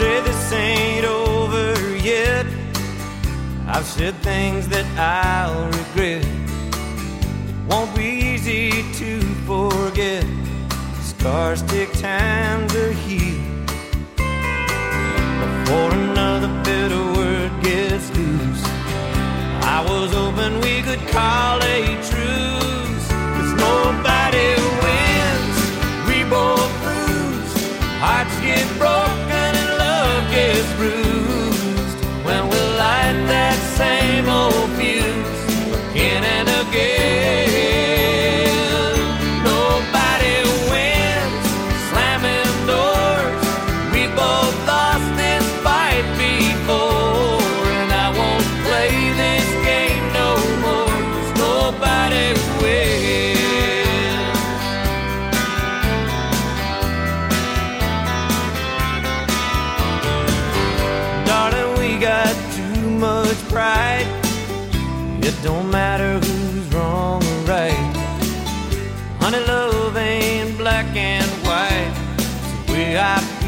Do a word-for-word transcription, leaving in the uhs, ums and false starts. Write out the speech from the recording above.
say this ain't over yet. I've said things that I'll regret. It won't be easy to forget. Scars take time to heal before another bitter word gets loose. I was hoping we could call a truce, 'cause nobody wins, we both lose. Hearts get broken and love gets bruised when we light that same old fuse again and again. Nobody wins, slamming doors. We both lost this fight before, and I won't play this game no more, 'cause nobody wins. Darling, we got too much pride. It don't matter who's wrong or right. Honey, love ain't black and white. It's the way I